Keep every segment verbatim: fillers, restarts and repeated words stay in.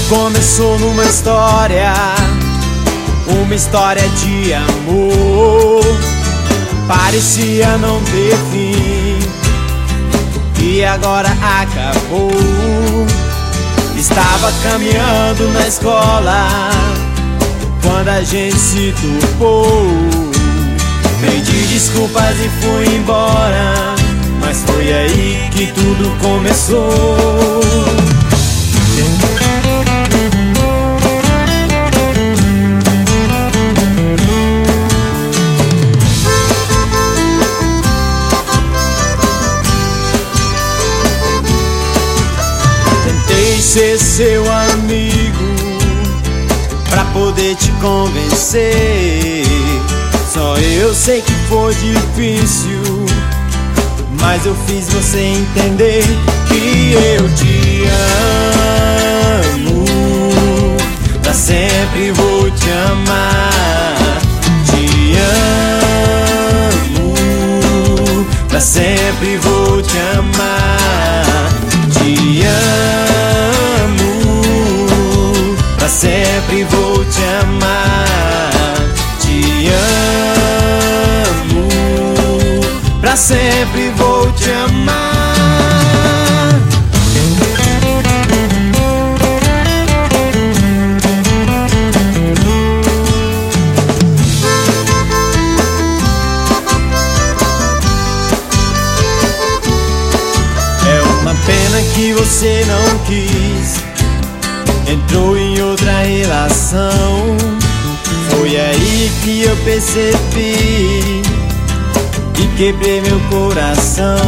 começou numa história, uma história de amor. Parecia não ter fim e agora acabou. Estava caminhando na escola quando a gente se topou. Pedi desculpas e fui embora, mas foi aí que tudo começou. Tentei ser seu amigo pra poder te convencer. Só eu sei que foi difícil, mas eu fiz você entender que eu te amo. Pra sempre vou te amar. Te amo. Pra sempre vou te amar. Te amo. Pra sempre vou te amar. Te amo. Pra sempre vou te amar. É uma pena que você não quis, entrou em outra relação. Foi aí que eu percebi e quebrei meu coração.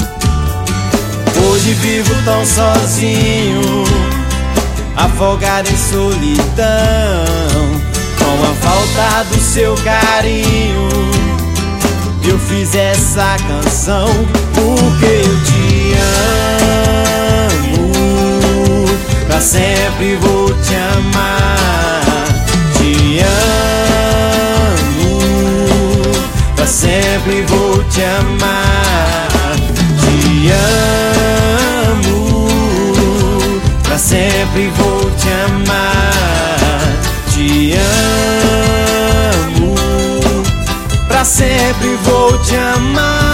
Hoje vivo tão sozinho, afogado em solidão. Com a falta do seu carinho, eu fiz essa canção. Porque eu te amo, pra sempre vou te amar. Te amo, pra sempre vou te amar. Te amo, pra sempre vou te amar. Te amo, pra sempre vou te amar.